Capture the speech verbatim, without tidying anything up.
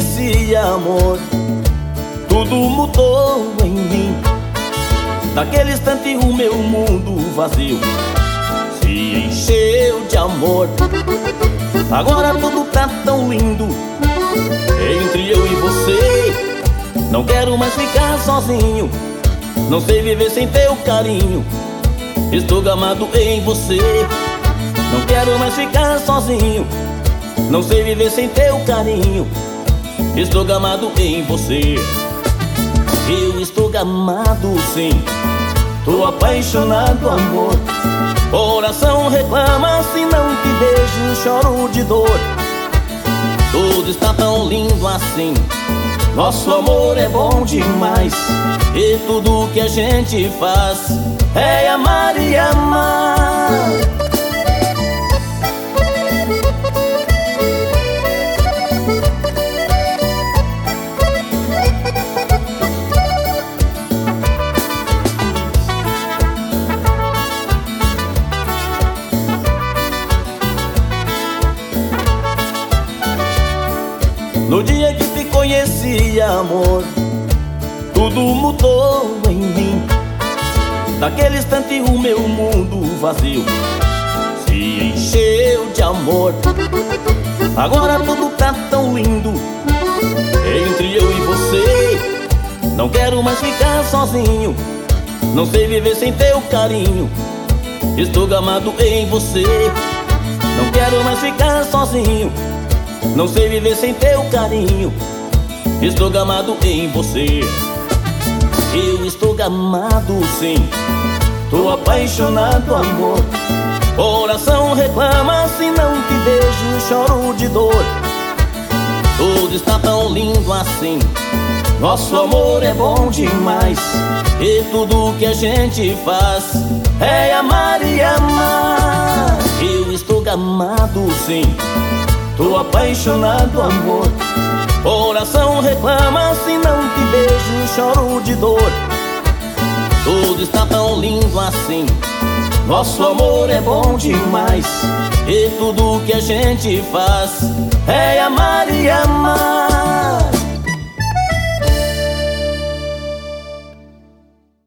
conheci amor, tudo mudou em mim. Naquele instante o meu mundo vazio se encheu de amor. Agora tudo tá tão lindo entre eu e você. Não quero mais ficar sozinho, não sei viver sem teu carinho. Estou gamado em você. Não quero mais ficar sozinho, não sei viver sem teu carinho. Estou gamado em você. Eu estou gamado sim, tô apaixonado, amor. Coração reclama, se não te beijo choro de dor. Tudo está tão lindo assim, nosso amor é bom demais. E tudo que a gente faz é amar e amar. No dia que te conheci, amor, tudo mudou em mim. Naquele instante o meu mundo vazio se encheu de amor. Agora tudo tá tão lindo entre eu e você. Não quero mais ficar sozinho, não sei viver sem teu carinho. Estou gamado em você. Não quero mais ficar sozinho, não sei viver sem teu carinho. Estou gamado em você. Eu estou gamado sim, tô apaixonado, amor. Coração reclama, se não te beijo choro de dor. Tudo está tão lindo assim, nosso amor é bom demais. E tudo que a gente faz é amar e amar. Eu estou gamado sim, tô apaixonado, amor. Coração reclama, se não te beijo choro de dor. Tudo está tão lindo assim, nosso amor é bom demais. E tudo que a gente faz é amar e amar.